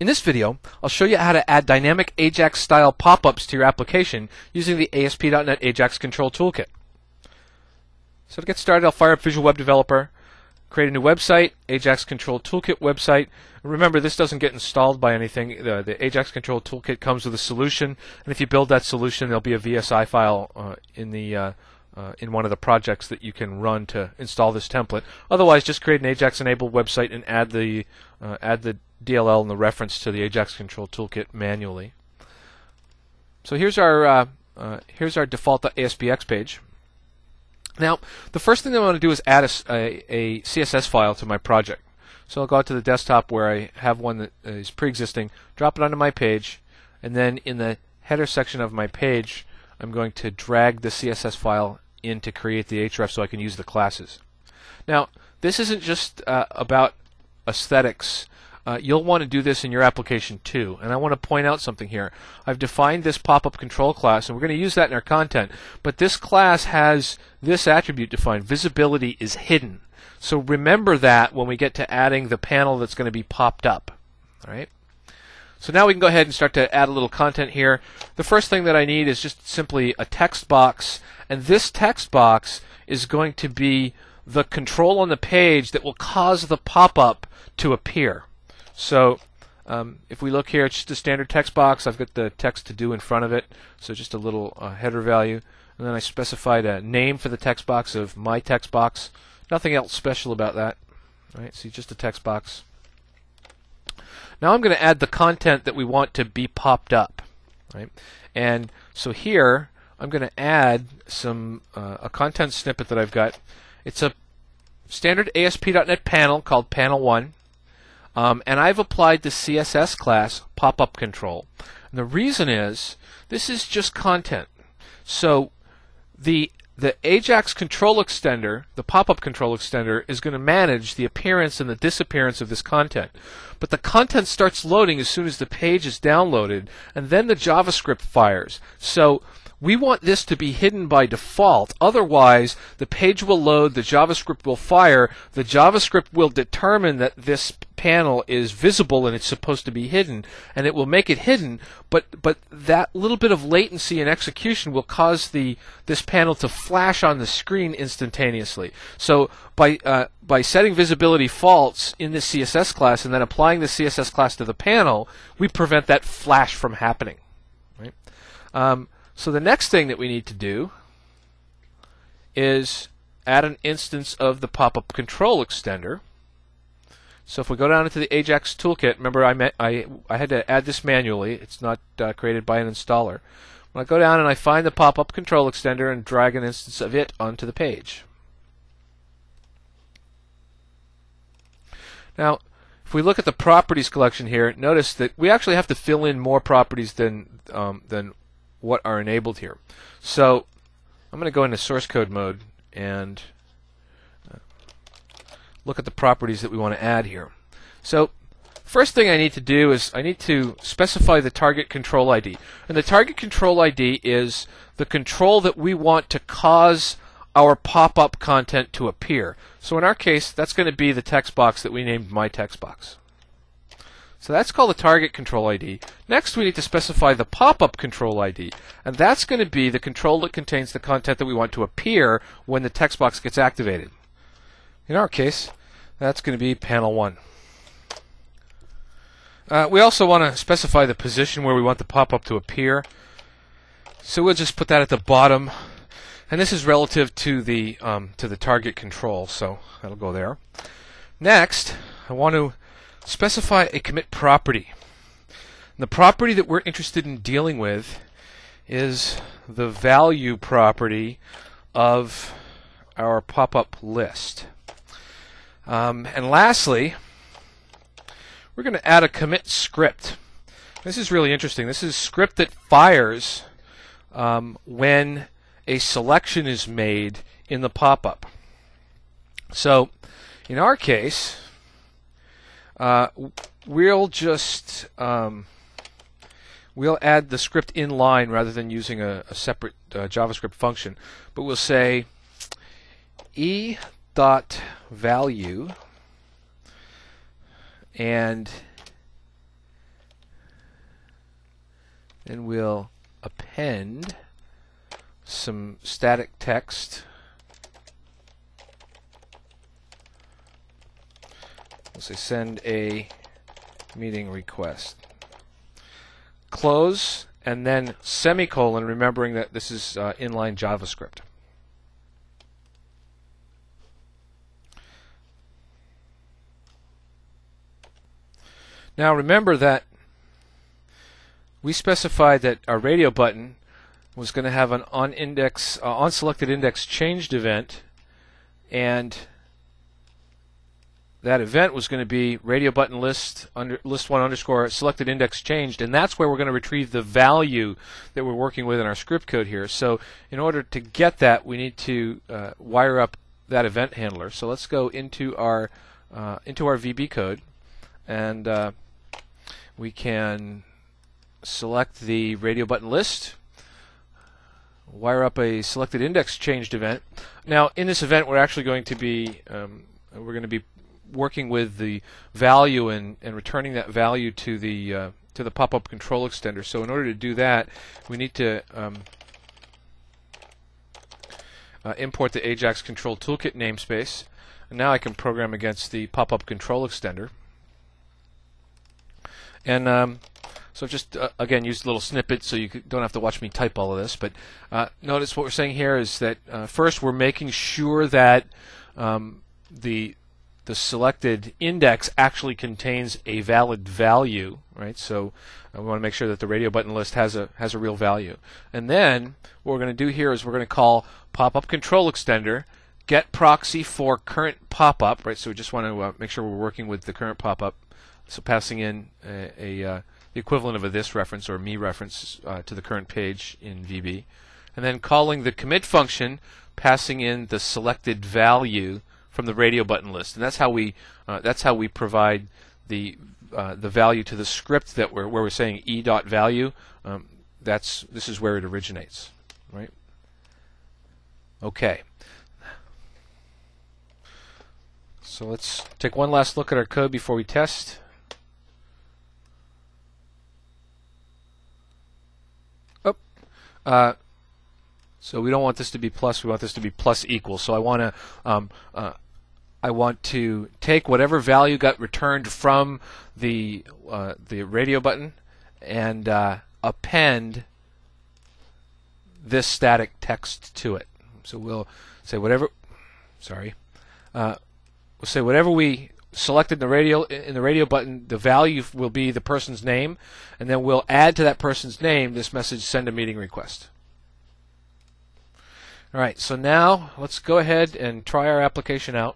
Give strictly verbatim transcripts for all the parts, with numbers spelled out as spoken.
In this video, I'll show you how to add dynamic Ajax style pop-ups to your application using the A S P dot net Ajax Control Toolkit. So to get started, I'll fire up Visual Web Developer, create a new website, Ajax Control Toolkit website. Remember, this doesn't get installed by anything. The, the Ajax Control Toolkit comes with a solution, and if you build that solution, there'll be a V S I file uh, in the uh, uh, in one of the projects that you can run to install this template. Otherwise, just create an Ajax-enabled website and add the uh, add the D L L and the reference to the Ajax Control Toolkit manually. So here's our uh, uh, here's our default A S P X page. Now, the first thing I want to do is add a, a, a C S S file to my project. So I'll go out to the desktop where I have one that is pre-existing, drop it onto my page, and then in the header section of my page, I'm going to drag the C S S file in to create the href so I can use the classes. Now, this isn't just uh, about aesthetics. Uh, you'll want to do this in your application too. And I want to point out something here. I've defined this pop-up control class, and we're going to use that in our content. But this class has this attribute defined. Visibility is hidden. So remember that when we get to adding the panel that's going to be popped up. All right. So now we can go ahead and start to add a little content here. The first thing that I need is just simply a text box. And this text box is going to be the control on the page that will cause the pop-up to appear. So um, if we look here, it's just a standard text box. I've got the text to do in front of it, so just a little uh, header value. And then I specified a name for the text box of my text box. Nothing else special about that. All right, so just a text box. Now I'm going to add the content that we want to be popped up. Right? And so here I'm going to add some uh, a content snippet that I've got. It's a standard A S P dot net panel called Panel one. Um, and I've applied the C S S class pop-up control. And the reason is this is just content. So the the Ajax control extender, the pop-up control extender, is going to manage the appearance and the disappearance of this content. But the content starts loading as soon as the page is downloaded, and then the JavaScript fires. So we want this to be hidden by default. Otherwise, the page will load, the JavaScript will fire, the JavaScript will determine that this panel is visible and it's supposed to be hidden, and it will make it hidden, but but that little bit of latency in execution will cause the this panel to flash on the screen instantaneously. So by uh, by setting visibility false in the C S S class and then applying the C S S class to the panel, we prevent that flash from happening. Right? Um, So the next thing that we need to do is add an instance of the pop-up control extender. So if we go down into the Ajax toolkit, remember I, met, I, I had to add this manually. It's not uh, created by an installer. When I go down and I find the pop-up control extender and drag an instance of it onto the page. Now, if we look at the properties collection here, notice that we actually have to fill in more properties than um, than what are enabled here. So I'm going to go into source code mode and uh, look at the properties that we want to add here. So first thing I need to do is I need to specify the target control I D. And the target control I D is the control that we want to cause our pop-up content to appear. So in our case, that's going to be the text box that we named my text box. So that's called the target control I D. Next, we need to specify the pop-up control I D, and that's going to be the control that contains the content that we want to appear when the text box gets activated. In our case, that's going to be panel one. Uh, we also want to specify the position where we want the pop-up to appear. So we'll just put that at the bottom, and this is relative to the um, to the target control, so that'll go there. Next, I want to specify a commit property. And the property that we're interested in dealing with is the value property of our pop-up list. Um, and lastly, we're going to add a commit script. This is really interesting. This is a script that fires um, when a selection is made in the pop-up. So in our case, Uh, we'll just um, we'll add the script in line rather than using a, a separate uh, JavaScript function. But we'll say e dot value and then we'll append some static text. We'll say send a meeting request. Close, and then semicolon, remembering that this is uh, inline JavaScript. Now remember that we specified that our radio button was going to have an on index, uh, on selected index changed event, and that event was going to be radio button list under list one underscore selected index changed, and that's where we're going to retrieve the value that we're working with in our script code here. So in order to get that, we need to uh, wire up that event handler. So let's go into our uh, into our V B code, and uh, we can select the radio button list, wire up a selected index changed event. Now in this event, we're actually going to be um, we're going to be working with the value and, and returning that value to the uh, to the pop-up control extender. So in order to do that, we need to um, uh, import the Ajax Control Toolkit namespace. And now I can program against the pop-up control extender. And um, so just uh, again use a little snippet so you don't have to watch me type all of this. But uh, notice what we're saying here is that uh, first we're making sure that um, the the selected index actually contains a valid value, right? So uh, we want to make sure that the radio button list has a has a real value. And then what we're going to do here is we're going to call pop-up control extender get proxy for current pop-up, right? So we just want to uh, make sure we're working with the current pop-up. So passing in a, a uh, the equivalent of a this reference or me reference uh, to the current page in V B, and then calling the commit function, passing in the selected value from the radio button list, and that's how we uh, that's how we provide the uh, the value to the script that we're where we're saying e dot value. Um, that's this is where it originates, right? Okay. So let's take one last look at our code before we test. Oh, uh, so we don't want this to be plus. We want this to be plus equal. So I want to um, uh, I want to take whatever value got returned from the uh, the radio button and uh, append this static text to it. So we'll say whatever. Sorry, uh, we'll say whatever we selected in the radio in the radio button. The value will be the person's name, and then we'll add to that person's name this message: send a meeting request. All right, so now let's go ahead and try our application out.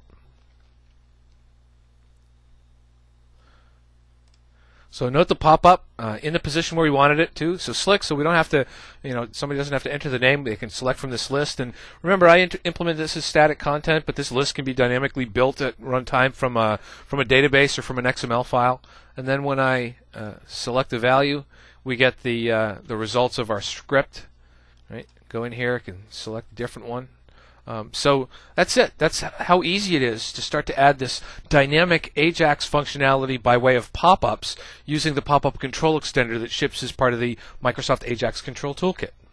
So note the pop-up uh, in the position where we wanted it to. So slick, so we don't have to, you know, somebody doesn't have to enter the name. They can select from this list. And remember, I implement this as static content, but this list can be dynamically built at runtime from a from a database or from an X M L file. And then when I uh, select the value, we get the uh, the results of our script. Right? Go in here, I can select a different one. Um, so that's it. That's how easy it is to start to add this dynamic Ajax functionality by way of pop-ups using the pop-up control extender that ships as part of the Microsoft Ajax Control Toolkit.